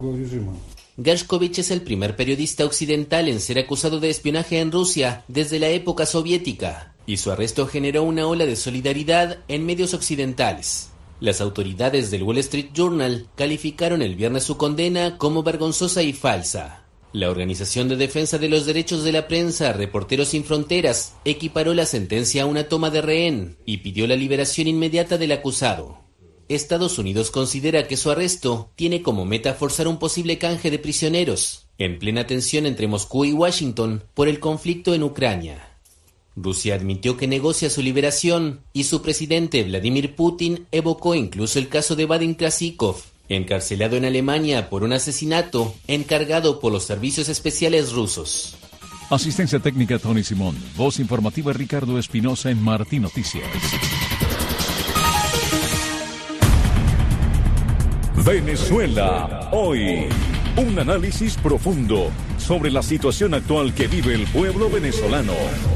Gershkovich es el primer periodista occidental en ser acusado de espionaje en Rusia desde la época soviética, y su arresto generó una ola de solidaridad en medios occidentales. Las autoridades del Wall Street Journal calificaron el viernes su condena como vergonzosa y falsa. La Organización de Defensa de los Derechos de la Prensa, Reporteros Sin Fronteras, equiparó la sentencia a una toma de rehén y pidió la liberación inmediata del acusado. Estados Unidos considera que su arresto tiene como meta forzar un posible canje de prisioneros, en plena tensión entre Moscú y Washington por el conflicto en Ucrania. Rusia admitió que negocia su liberación y su presidente Vladimir Putin evocó incluso el caso de Vadim Krasikov, encarcelado en Alemania por un asesinato encargado por los servicios especiales rusos. Asistencia técnica Tony Simón, voz informativa Ricardo Espinosa en Martí Noticias. Venezuela hoy. Un análisis profundo sobre la situación actual que vive el pueblo venezolano.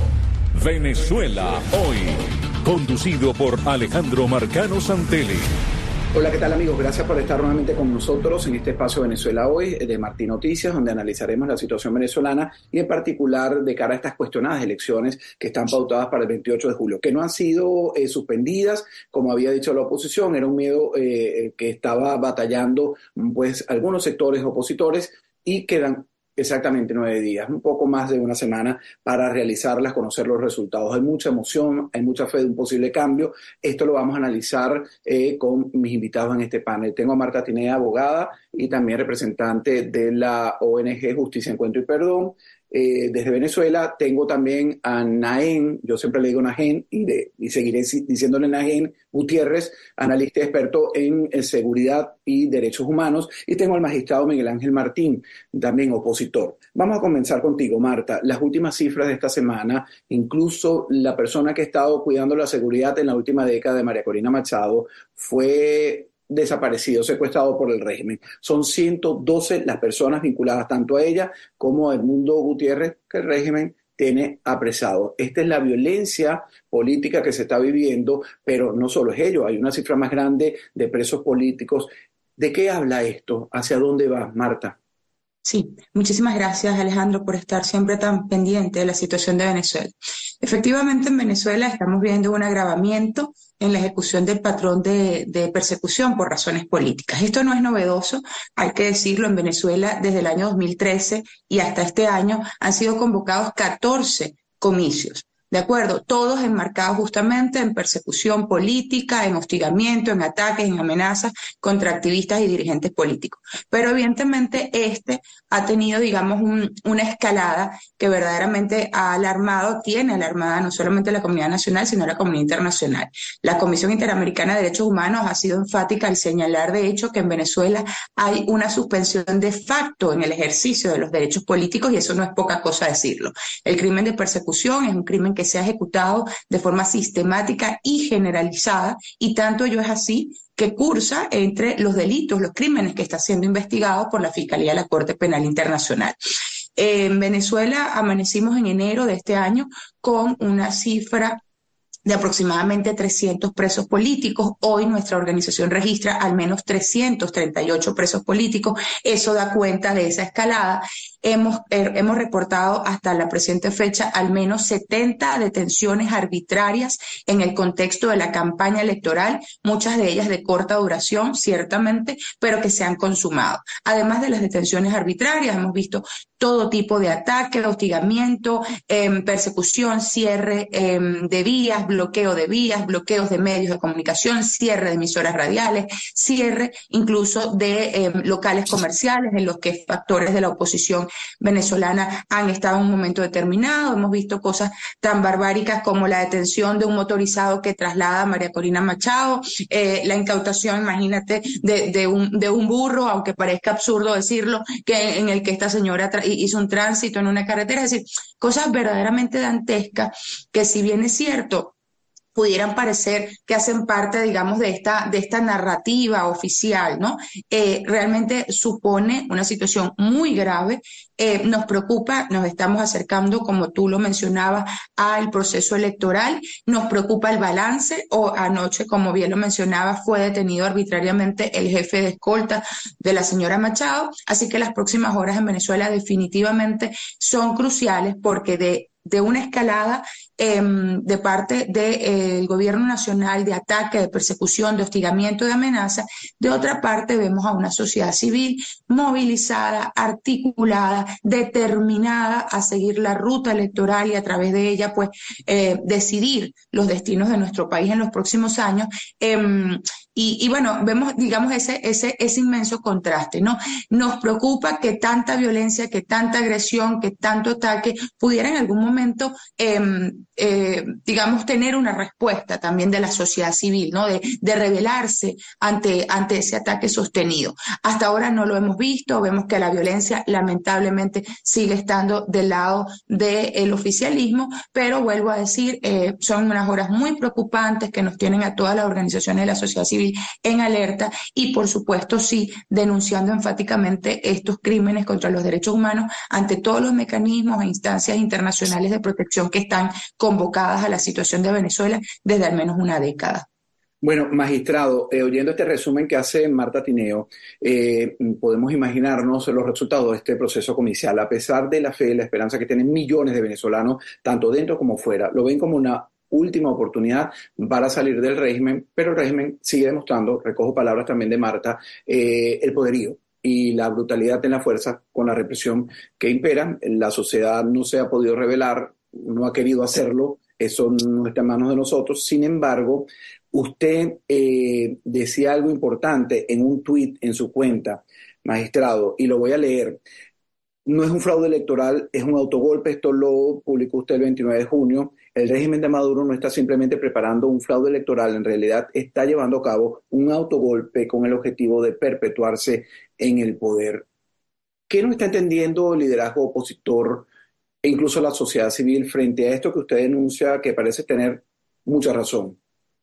Venezuela hoy, conducido por Alejandro Marcano Santelli. Hola, ¿qué tal amigos? Gracias por estar nuevamente con nosotros en este espacio Venezuela Hoy de Martí Noticias, donde analizaremos la situación venezolana y en particular de cara a estas cuestionadas elecciones que están pautadas para el 28 de julio, que no han sido suspendidas, como había dicho la oposición. Era un miedo que estaba batallando pues algunos sectores opositores, y quedan exactamente 9 días, un poco más de una semana para realizarlas, conocer los resultados. Hay mucha emoción, hay mucha fe de un posible cambio. Esto lo vamos a analizar con mis invitados en este panel. Tengo a Marta Tinea, abogada y también representante de la ONG Justicia, Encuentro y Perdón. Desde Venezuela tengo también a Nahén, yo siempre le digo Nahén y seguiré diciéndole Nahén Gutiérrez, analista y experto en seguridad y derechos humanos, y tengo al magistrado Miguel Ángel Martín, también opositor. Vamos a comenzar contigo, Marta. Las últimas cifras de esta semana, incluso la persona que ha estado cuidando la seguridad en la última década de María Corina Machado fue desaparecido, secuestrado por el régimen. Son 112 las personas vinculadas tanto a ella como a Edmundo Gutiérrez, que el régimen tiene apresado. Esta es la violencia política que se está viviendo, pero no solo es ello, hay una cifra más grande de presos políticos. ¿De qué habla esto? ¿Hacia dónde va, Marta? Sí, muchísimas gracias Alejandro por estar siempre tan pendiente de la situación de Venezuela. Efectivamente, en Venezuela estamos viendo un agravamiento en la ejecución del patrón de persecución por razones políticas. Esto no es novedoso, hay que decirlo. En Venezuela desde el año 2013 y hasta este año han sido convocados 14 comicios. ¿De acuerdo? Todos enmarcados justamente en persecución política, en hostigamiento, en ataques, en amenazas contra activistas y dirigentes políticos. Pero evidentemente este ha tenido, digamos, una escalada que verdaderamente tiene alarmada no solamente la comunidad nacional, sino la comunidad internacional. La Comisión Interamericana de Derechos Humanos ha sido enfática al señalar, de hecho, que en Venezuela hay una suspensión de facto en el ejercicio de los derechos políticos, y eso no es poca cosa decirlo. El crimen de persecución es un crimen que se ha ejecutado de forma sistemática y generalizada, y tanto ello es así que cursa entre los delitos, los crímenes que está siendo investigados por la Fiscalía de la Corte Penal Internacional. En Venezuela amanecimos en enero de este año con una cifra de aproximadamente 300 presos políticos. Hoy nuestra organización registra al menos 338 presos políticos. Eso da cuenta de esa escalada. Hemos reportado hasta la presente fecha al menos 70 detenciones arbitrarias en el contexto de la campaña electoral, muchas de ellas de corta duración, ciertamente, pero que se han consumado. Además de las detenciones arbitrarias, hemos visto todo tipo de ataque, hostigamiento, persecución, cierre de vías, bloqueo de vías, bloqueos de medios de comunicación, cierre de emisoras radiales, cierre incluso de locales comerciales en los que factores de la oposición venezolana han estado en un momento determinado. Hemos visto cosas tan barbáricas como la detención de un motorizado que traslada a María Corina Machado, la incautación, imagínate, de un burro, aunque parezca absurdo decirlo, en el que esta señora hizo un tránsito en una carretera. Es decir, cosas verdaderamente dantescas que, si bien es cierto, pudieran parecer que hacen parte, digamos, de esta narrativa oficial, ¿no? Realmente supone una situación muy grave. Nos preocupa, nos estamos acercando, como tú lo mencionabas, al proceso electoral, nos preocupa el balance, o anoche, como bien lo mencionaba, fue detenido arbitrariamente el jefe de escolta de la señora Machado, así que las próximas horas en Venezuela definitivamente son cruciales porque de una escalada de parte del gobierno nacional de ataque, de persecución, de hostigamiento, de amenaza. De otra parte, vemos a una sociedad civil movilizada, articulada, determinada a seguir la ruta electoral y a través de ella, pues, decidir los destinos de nuestro país en los próximos años. Y bueno, vemos, digamos, ese inmenso contraste, ¿no? Nos preocupa que tanta violencia, que tanta agresión, que tanto ataque pudiera en algún momento, digamos, tener una respuesta también de la sociedad civil, ¿no? De rebelarse ante ese ataque sostenido. Hasta ahora no lo hemos visto, vemos que la violencia lamentablemente sigue estando del lado del oficialismo, pero vuelvo a decir, son unas horas muy preocupantes que nos tienen a todas las organizaciones de la sociedad civil en alerta y, por supuesto, sí, denunciando enfáticamente estos crímenes contra los derechos humanos ante todos los mecanismos e instancias internacionales de protección que están convocadas a la situación de Venezuela desde al menos una década. Bueno, magistrado, oyendo este resumen que hace Marta Tineo, podemos imaginarnos los resultados de este proceso comicial. A pesar de la fe y la esperanza que tienen millones de venezolanos, tanto dentro como fuera, lo ven como una última oportunidad para salir del régimen, pero el régimen sigue demostrando, recojo palabras también de Marta, el poderío y la brutalidad en la fuerza con la represión que impera. La sociedad no se ha podido rebelar, no ha querido hacerlo, eso no está en manos de nosotros. Sin embargo, usted decía algo importante en un tuit en su cuenta, magistrado, y lo voy a leer. No es un fraude electoral, es un autogolpe. Esto lo publicó usted el 29 de junio. El régimen de Maduro no está simplemente preparando un fraude electoral, en realidad está llevando a cabo un autogolpe con el objetivo de perpetuarse en el poder. ¿Qué no está entendiendo el liderazgo opositor e incluso la sociedad civil frente a esto que usted denuncia, que parece tener mucha razón?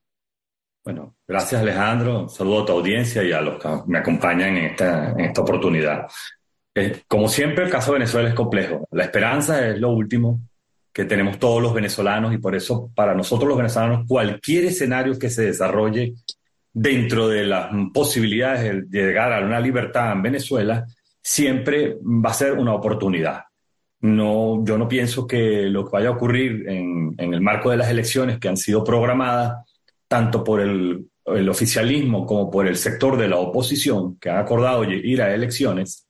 Bueno, gracias, Alejandro. Saludo a tu audiencia y a los que me acompañan en esta oportunidad. Como siempre, el caso de Venezuela es complejo. La esperanza es lo último que tenemos todos los venezolanos y por eso, para nosotros los venezolanos, cualquier escenario que se desarrolle dentro de las posibilidades de llegar a una libertad en Venezuela siempre va a ser una oportunidad. No, yo no pienso que lo que vaya a ocurrir en el marco de las elecciones que han sido programadas tanto por el oficialismo como por el sector de la oposición que han acordado ir a elecciones,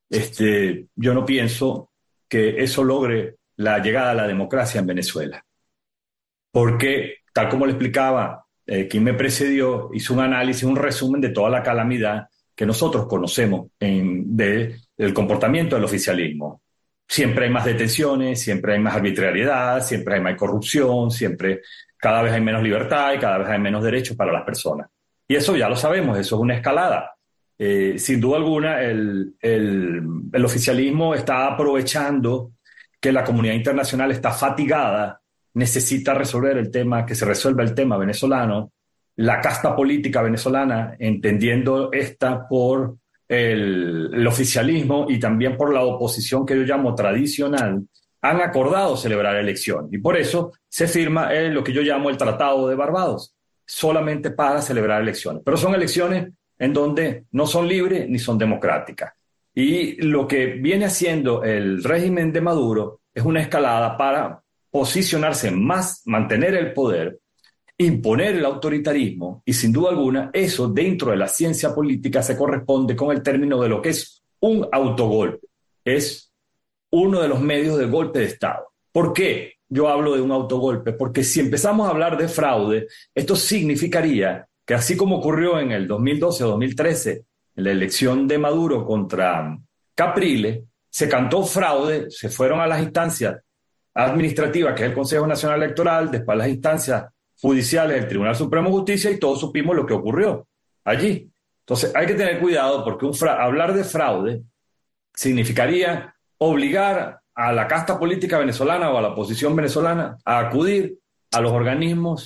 yo no pienso que eso logre la llegada a la democracia en Venezuela. Porque, tal como le explicaba, quien me precedió hizo un análisis, un resumen de toda la calamidad que nosotros conocemos del comportamiento del oficialismo. Siempre hay más detenciones, siempre hay más arbitrariedad, siempre hay más corrupción, cada vez hay menos libertad y cada vez hay menos derechos para las personas. Y eso ya lo sabemos, eso es una escalada. Sin duda alguna, el oficialismo está aprovechando que la comunidad internacional está fatigada, necesita resolver el tema, que se resuelva el tema venezolano. La casta política venezolana, entendiendo esta por el oficialismo y también por la oposición que yo llamo tradicional, han acordado celebrar elecciones. Y por eso se firma lo que yo llamo el Tratado de Barbados, solamente para celebrar elecciones. Pero son elecciones en donde no son libres ni son democráticas. Y lo que viene haciendo el régimen de Maduro es una escalada para posicionarse más, mantener el poder, imponer el autoritarismo, y sin duda alguna eso dentro de la ciencia política se corresponde con el término de lo que es un autogolpe. Es uno de los medios de golpe de Estado. ¿Por qué yo hablo de un autogolpe? Porque si empezamos a hablar de fraude, esto significaría que así como ocurrió en el 2012 o 2013, en la elección de Maduro contra Capriles, se cantó fraude, se fueron a las instancias administrativas, que es el Consejo Nacional Electoral, después a las instancias judiciales del Tribunal Supremo de Justicia, y todos supimos lo que ocurrió allí. Entonces hay que tener cuidado porque hablar de fraude significaría obligar a la casta política venezolana o a la oposición venezolana a acudir a los organismos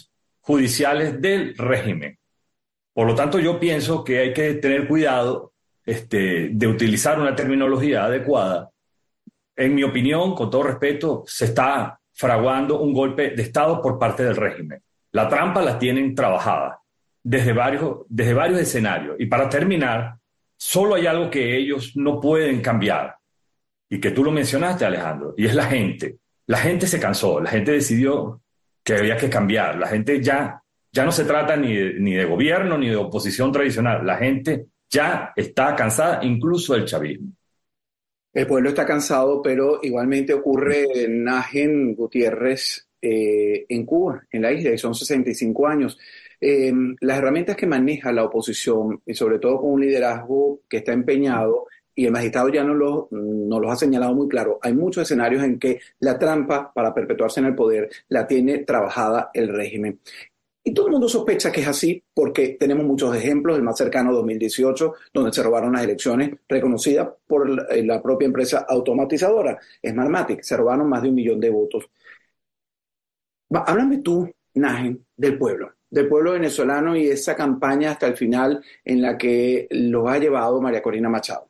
judiciales del régimen. Por lo tanto, yo pienso que hay que tener cuidado de utilizar una terminología adecuada. En mi opinión, con todo respeto, se está fraguando un golpe de Estado por parte del régimen. La trampa la tienen trabajada desde varios escenarios. Y para terminar, solo hay algo que ellos no pueden cambiar, y que tú lo mencionaste, Alejandro, y es la gente. La gente se cansó, la gente decidió que había que cambiar. La gente ya no se trata ni de gobierno ni de oposición tradicional. La gente ya está cansada, incluso del chavismo. El pueblo está cansado, pero igualmente ocurre en Najen Gutiérrez, en Cuba, en la isla, y son 65 años. Las herramientas que maneja la oposición, y sobre todo con un liderazgo que está empeñado, y el magistrado ya no los ha señalado muy claro, hay muchos escenarios en que la trampa para perpetuarse en el poder la tiene trabajada el régimen. Y todo el mundo sospecha que es así porque tenemos muchos ejemplos, el más cercano 2018, donde se robaron las elecciones reconocidas por la propia empresa automatizadora, Smartmatic, se robaron más de 1 millón de votos. Háblame tú, Najen, del pueblo venezolano y esa campaña hasta el final en la que los ha llevado María Corina Machado.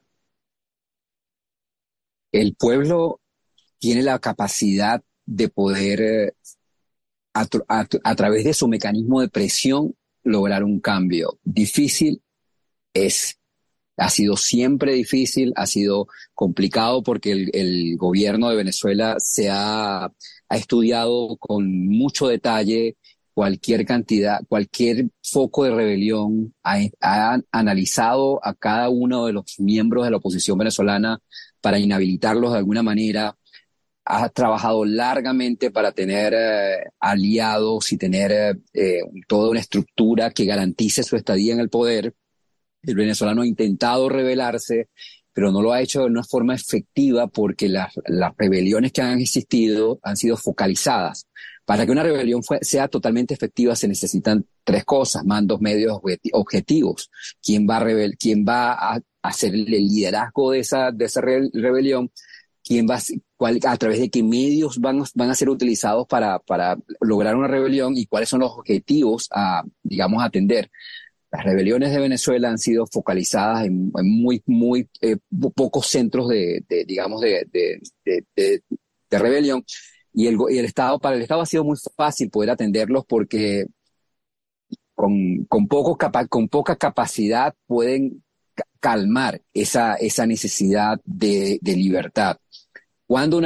El pueblo tiene la capacidad de poder, a través de su mecanismo de presión, lograr un cambio. Difícil es. Ha sido siempre difícil, ha sido complicado porque el gobierno de Venezuela ha estudiado con mucho detalle cualquier foco de rebelión, ha analizado a cada uno de los miembros de la oposición venezolana para inhabilitarlos de alguna manera, ha trabajado largamente para tener aliados y tener toda una estructura que garantice su estadía en el poder. El venezolano ha intentado rebelarse, pero no lo ha hecho de una forma efectiva porque las rebeliones que han existido han sido focalizadas. Para que una rebelión sea totalmente efectiva se necesitan 3 cosas: mandos, medios, objetivos. ¿Quién va a hacer el liderazgo de esa rebelión? A través de qué medios van a ser utilizados para lograr una rebelión, y cuáles son los objetivos a atender. Las rebeliones de Venezuela han sido focalizadas en muy pocos centros de rebelión, y el Estado, para el Estado ha sido muy fácil poder atenderlos porque con poca capacidad pueden calmar esa necesidad de libertad. Cuando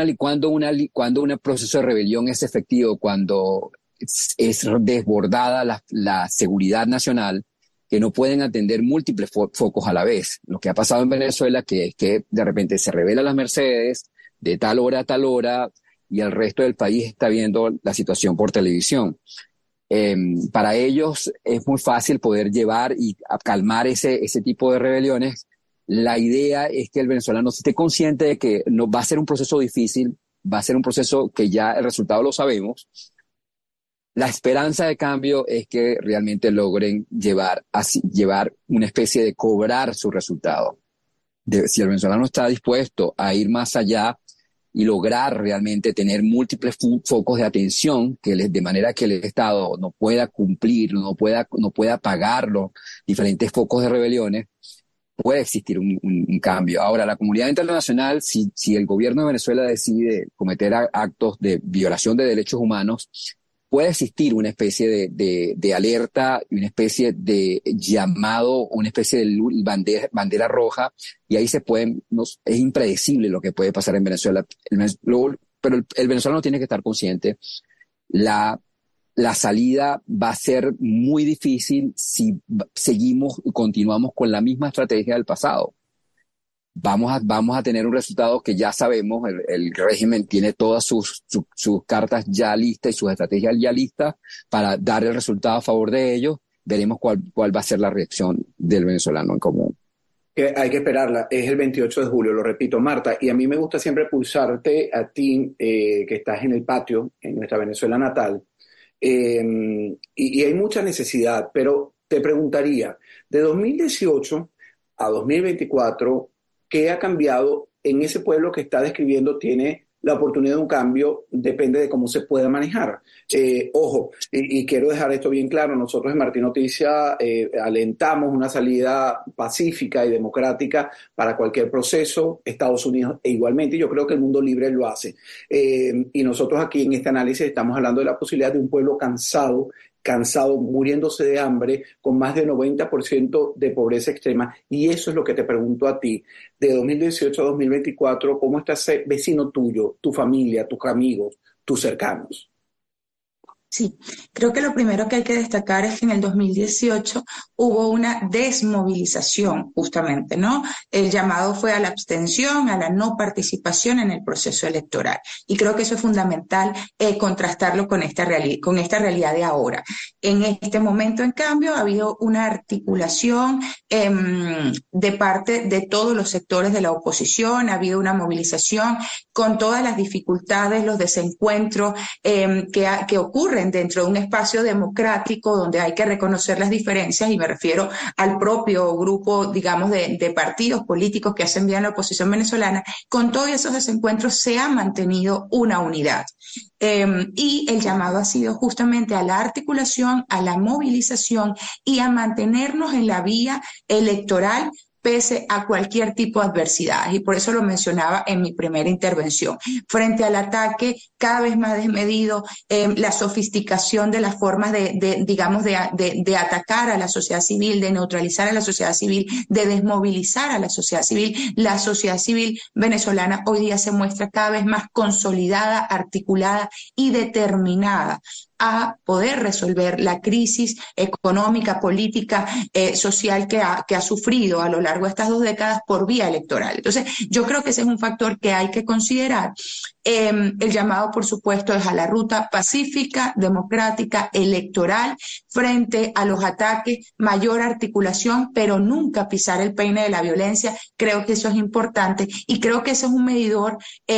un proceso de rebelión es efectivo, cuando es desbordada la seguridad nacional, que no pueden atender múltiples focos a la vez. Lo que ha pasado en Venezuela es que de repente se revelan las Mercedes de tal hora a tal hora y el resto del país está viendo la situación por televisión. Para ellos es muy fácil poder llevar y calmar ese tipo de rebeliones. La idea es que el venezolano esté consciente de que no va a ser un proceso difícil, va a ser un proceso que ya el resultado lo sabemos. La esperanza de cambio es que realmente logren llevar una especie de cobrar su resultado. Si el venezolano está dispuesto a ir más allá y lograr realmente tener múltiples focos de atención, de manera que el Estado no pueda cumplir, no pueda pagar los diferentes focos de rebeliones, puede existir un cambio. Ahora, la comunidad internacional, si el gobierno de Venezuela decide cometer actos de violación de derechos humanos, puede existir una especie de alerta y una especie de llamado, una especie de bandera roja, y ahí es impredecible lo que puede pasar en Venezuela. Pero el venezolano tiene que estar consciente. La salida va a ser muy difícil si seguimos y continuamos con la misma estrategia del pasado. Vamos a tener un resultado que ya sabemos. El régimen tiene todas sus cartas ya listas y sus estrategias ya listas para dar el resultado a favor de ellos. Veremos cuál va a ser la reacción del venezolano en común. Hay que esperarla. Es el 28 de julio, lo repito, Marta. Y a mí me gusta siempre pulsarte a ti, que estás en el patio, en nuestra Venezuela natal. Y hay mucha necesidad, pero te preguntaría, de 2018 a 2024, ¿qué ha cambiado en ese pueblo que está describiendo? Tiene la oportunidad de un cambio depende de cómo se pueda manejar. Ojo, y quiero dejar esto bien claro, nosotros en Martín Noticias alentamos una salida pacífica y democrática para cualquier proceso, Estados Unidos igualmente, y yo creo que el mundo libre lo hace. Y nosotros aquí en este análisis estamos hablando de la posibilidad de un pueblo cansado, muriéndose de hambre, con más del 90% de pobreza extrema. Y eso es lo que te pregunto a ti. De 2018 a 2024, ¿cómo está ese vecino tuyo, tu familia, tus amigos, tus cercanos? Sí, creo que lo primero que hay que destacar es que en el 2018 hubo una desmovilización, justamente, ¿no? El llamado fue a la abstención, a la no participación en el proceso electoral. Y creo que eso es fundamental contrastarlo con esta realidad de ahora. En este momento, en cambio, ha habido una articulación de parte de todos los sectores de la oposición, ha habido una movilización con todas las dificultades, los desencuentros que ocurren dentro de un espacio democrático donde hay que reconocer las diferencias, y me refiero al propio grupo, digamos, de partidos políticos que hacen bien la oposición venezolana. Con todos esos desencuentros se ha mantenido una unidad. Y el llamado ha sido justamente a la articulación, a la movilización y a mantenernos en la vía electoral pese a cualquier tipo de adversidad. Y por eso lo mencionaba en mi primera intervención. Frente al ataque cada vez más desmedido, la sofisticación de las formas de atacar a la sociedad civil, de neutralizar a la sociedad civil, de desmovilizar a la sociedad civil venezolana hoy día se muestra cada vez más consolidada, articulada y determinada a poder resolver la crisis económica, política, social que ha sufrido a lo largo de estas 2 décadas por vía electoral. Entonces, yo creo que ese es un factor que hay que considerar. El llamado, por supuesto, es a la ruta pacífica, democrática, electoral, frente a los ataques, mayor articulación, pero nunca pisar el peine de la violencia. Creo que eso es importante y creo que ese es un medidor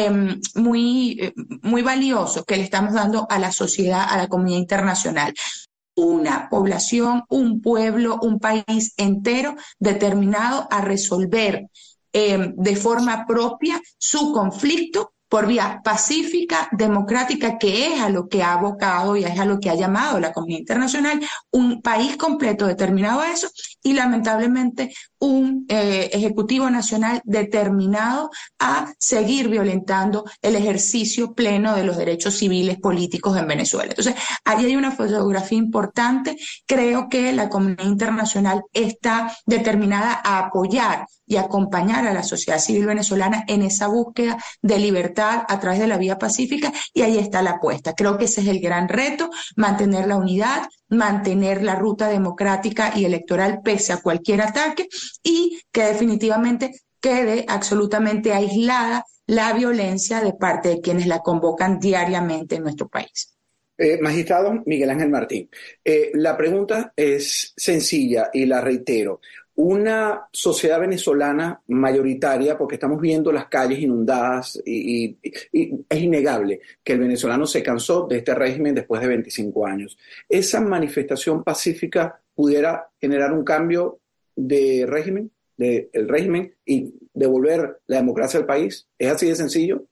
muy valioso que le estamos dando a la sociedad, a la comunidad internacional. Una población, un pueblo, un país entero determinado a resolver de forma propia su conflicto por vía pacífica, democrática, que es a lo que ha abocado y es a lo que ha llamado la comunidad internacional, un país completo determinado a eso, y lamentablemente un Ejecutivo Nacional determinado a seguir violentando el ejercicio pleno de los derechos civiles políticos en Venezuela. Entonces, ahí hay una fotografía importante. Creo que la comunidad internacional está determinada a apoyar y acompañar a la sociedad civil venezolana en esa búsqueda de libertad a través de la vía pacífica, y ahí está la apuesta. Creo que ese es el gran reto, mantener la unidad, mantener la ruta democrática y electoral pese a cualquier ataque, y que definitivamente quede absolutamente aislada la violencia de parte de quienes la convocan diariamente en nuestro país. Magistrado Miguel Ángel Martín, la pregunta es sencilla y la reitero. Una sociedad venezolana mayoritaria, porque estamos viendo las calles inundadas y es innegable que el venezolano se cansó de este régimen después de 25 años. ¿Esa manifestación pacífica pudiera generar un cambio de régimen, del régimen, y devolver la democracia al país? ¿Es así de sencillo?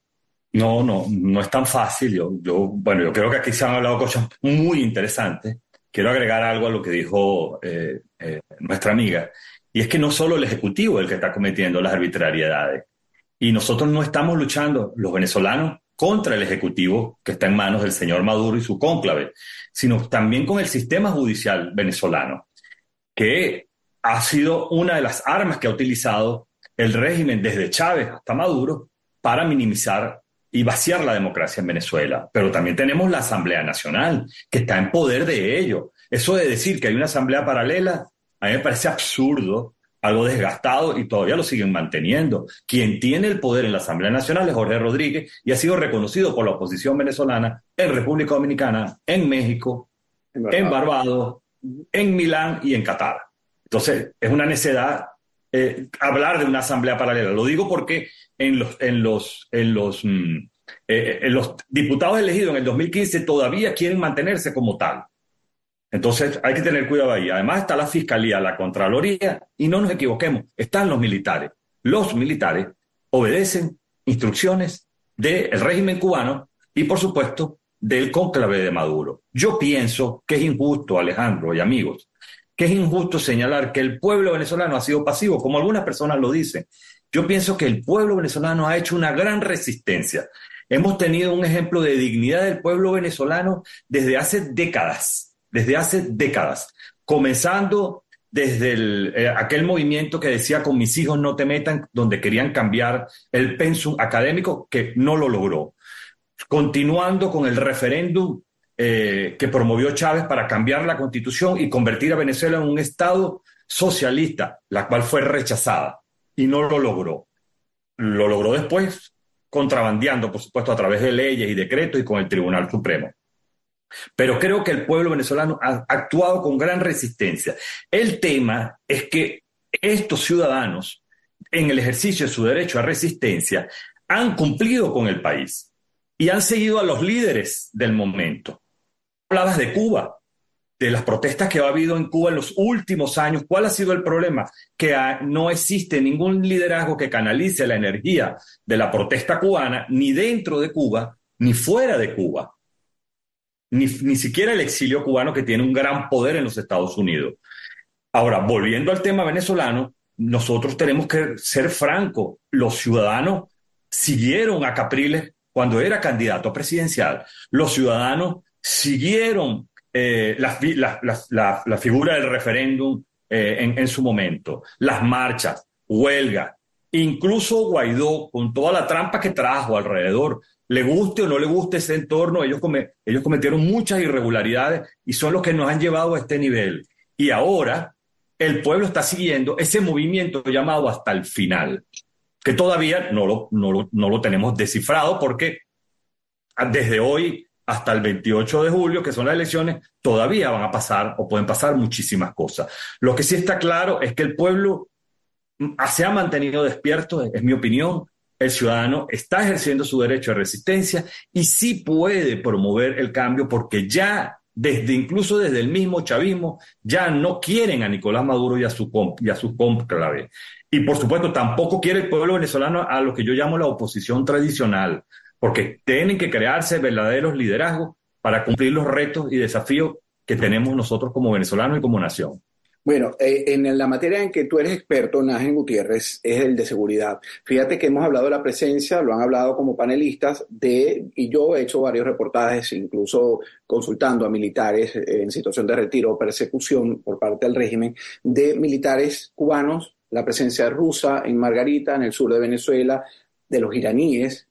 No es tan fácil. Yo creo que aquí se han hablado cosas muy interesantes. Quiero agregar algo a lo que dijo nuestra amiga. Y es que no solo el Ejecutivo es el que está cometiendo las arbitrariedades. Y nosotros no estamos luchando, los venezolanos, contra el Ejecutivo que está en manos del señor Maduro y su cónclave, sino también con el sistema judicial venezolano, que ha sido una de las armas que ha utilizado el régimen desde Chávez hasta Maduro para minimizar y vaciar la democracia en Venezuela. Pero también tenemos la Asamblea Nacional, que está en poder de ello. Eso de decir que hay una asamblea paralela, a mí me parece absurdo, algo desgastado, y todavía lo siguen manteniendo. Quien tiene el poder en la Asamblea Nacional es Jorge Rodríguez, y ha sido reconocido por la oposición venezolana en República Dominicana, en México, en Barbados, en Milán y en Qatar. Entonces, es una necedad hablar de una asamblea paralela. Lo digo porque en los diputados elegidos en el 2015 todavía quieren mantenerse como tal. Entonces hay que tener cuidado ahí. Además está la Fiscalía, la Contraloría, y no nos equivoquemos, están los militares. Los militares obedecen instrucciones del régimen cubano y, por supuesto, del cónclave de Maduro. Yo pienso que es injusto, Alejandro y amigos, que es injusto señalar que el pueblo venezolano ha sido pasivo, como algunas personas lo dicen. Yo pienso que el pueblo venezolano ha hecho una gran resistencia. Hemos tenido un ejemplo de dignidad del pueblo venezolano desde hace décadas, comenzando desde aquel movimiento que decía con mis hijos no te metan, donde querían cambiar el pensum académico, que no lo logró. Continuando con el referéndum que promovió Chávez para cambiar la constitución y convertir a Venezuela en un estado socialista, la cual fue rechazada y no lo logró. Lo logró después contrabandeando, por supuesto, a través de leyes y decretos y con el Tribunal Supremo. Pero creo que el pueblo venezolano ha actuado con gran resistencia. El tema es que estos ciudadanos, en el ejercicio de su derecho a resistencia, han cumplido con el país y han seguido a los líderes del momento. Hablabas de Cuba, de las protestas que ha habido en Cuba en los últimos años. ¿Cuál ha sido el problema? Que no existe ningún liderazgo que canalice la energía de la protesta cubana, ni dentro de Cuba, ni fuera de Cuba. Ni siquiera el exilio cubano, que tiene un gran poder en los Estados Unidos. Ahora, volviendo al tema venezolano, nosotros tenemos que ser francos. Los ciudadanos siguieron a Capriles cuando era candidato presidencial. Los ciudadanos siguieron la figura del referéndum en su momento. Las marchas, huelgas, incluso Guaidó, con toda la trampa que trajo alrededor. Le guste o no le guste ese entorno, ellos cometieron muchas irregularidades y son los que nos han llevado a este nivel. Y ahora el pueblo está siguiendo ese movimiento llamado Hasta el Final, que todavía no lo tenemos descifrado, porque desde hoy hasta el 28 de julio, que son las elecciones, todavía van a pasar o pueden pasar muchísimas cosas. Lo que sí está claro es que el pueblo se ha mantenido despierto, es mi opinión. El ciudadano está ejerciendo su derecho de resistencia y sí puede promover el cambio, porque ya incluso desde el mismo chavismo ya no quieren a Nicolás Maduro y a su cónclave. Y por supuesto tampoco quiere el pueblo venezolano a lo que yo llamo la oposición tradicional, porque tienen que crearse verdaderos liderazgos para cumplir los retos y desafíos que tenemos nosotros como venezolanos y como nación. Bueno, en la materia en que tú eres experto, Najen Gutiérrez, es el de seguridad. Fíjate que hemos hablado de la presencia, lo han hablado como panelistas, y yo he hecho varios reportajes, incluso consultando a militares en situación de retiro o persecución por parte del régimen, de militares cubanos, la presencia rusa en Margarita, en el sur de Venezuela, de los iraníes.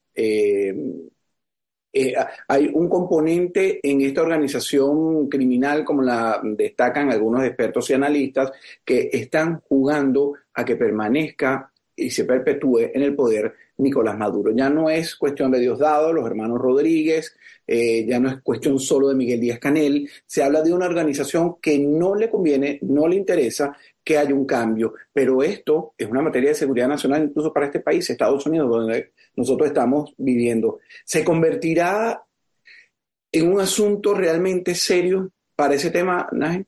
Hay un componente en esta organización criminal, como la destacan algunos expertos y analistas, que están jugando a que permanezca y se perpetúe en el poder Nicolás Maduro. Ya no es cuestión de Diosdado, los hermanos Rodríguez, ya no es cuestión solo de Miguel Díaz-Canel. Se habla de una organización que no le conviene, no le interesa que haya un cambio, pero esto es una materia de seguridad nacional incluso para este país, Estados Unidos, donde nosotros estamos viviendo. ¿Se convertirá en un asunto realmente serio para ese tema, Najen?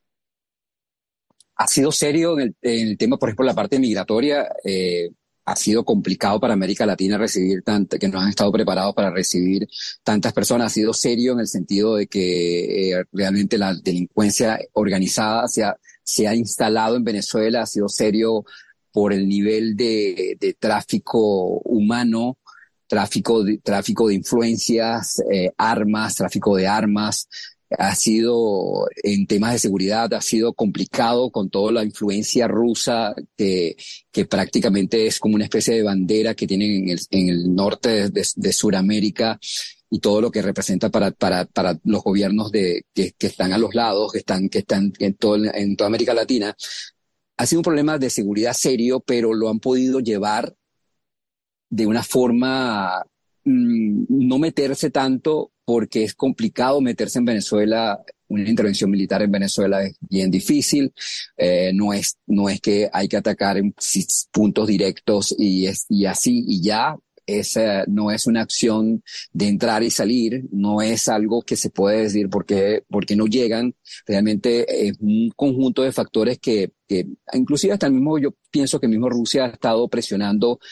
Ha sido serio en el tema, por ejemplo, la parte migratoria. Ha sido complicado para América Latina que no han estado preparados para recibir tantas personas. Ha sido serio en el sentido de que realmente la delincuencia organizada se ha instalado en Venezuela. Ha sido serio por el nivel de tráfico humano, tráfico de influencias, tráfico de armas. Ha sido, en temas de seguridad, ha sido complicado con toda la influencia rusa que prácticamente es como una especie de bandera que tienen en el norte de Sudamérica, y todo lo que representa para los gobiernos que están a los lados, que están en toda América Latina. Ha sido un problema de seguridad serio, pero lo han podido llevar de una forma, no meterse tanto, porque es complicado meterse en Venezuela. Una intervención militar en Venezuela es bien difícil. No es que hay que atacar en puntos directos y así y ya. No es una acción de entrar y salir, no es algo que se puede decir porque no llegan. Realmente es un conjunto de factores que inclusive hasta yo pienso que mismo Rusia ha estado presionando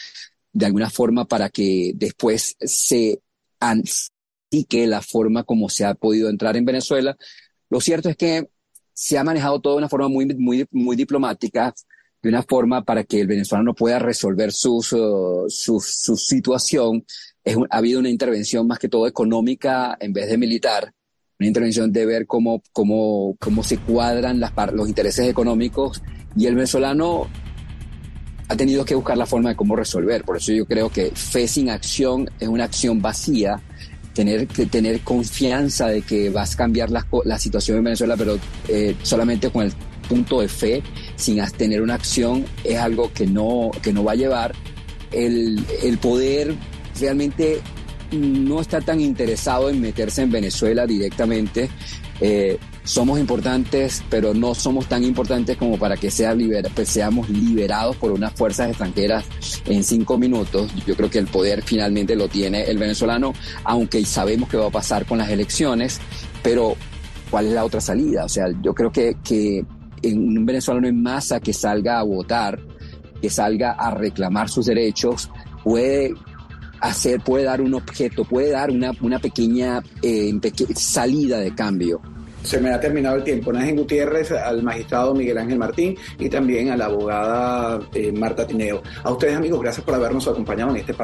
de alguna forma para que después se antique la forma como se ha podido entrar en Venezuela. Lo cierto es que se ha manejado todo de una forma muy diplomática, de una forma para que el venezolano pueda resolver su situación. Ha habido una intervención más que todo económica en vez de militar, una intervención de ver cómo se cuadran los intereses económicos, y el venezolano ha tenido que buscar la forma de cómo resolver. Por eso yo creo que fe sin acción es una acción vacía. Tener confianza de que vas a cambiar la situación en Venezuela, pero solamente con el punto de fe, sin tener una acción, es algo que no va a llevar. El poder realmente no está tan interesado en meterse en Venezuela directamente. Somos importantes, pero no somos tan importantes como para que seamos liberados por unas fuerzas extranjeras en 5 minutos. Yo creo que el poder finalmente lo tiene el venezolano, aunque sabemos qué va a pasar con las elecciones, pero ¿cuál es la otra salida? O sea, yo creo que un venezolano en masa que salga a votar, que salga a reclamar sus derechos, puede dar un objeto, puede dar una pequeña salida de cambio. Se me ha terminado el tiempo. Najen Gutiérrez, al magistrado Miguel Ángel Martín y también a la abogada Marta Tineo. A ustedes, amigos, gracias por habernos acompañado en este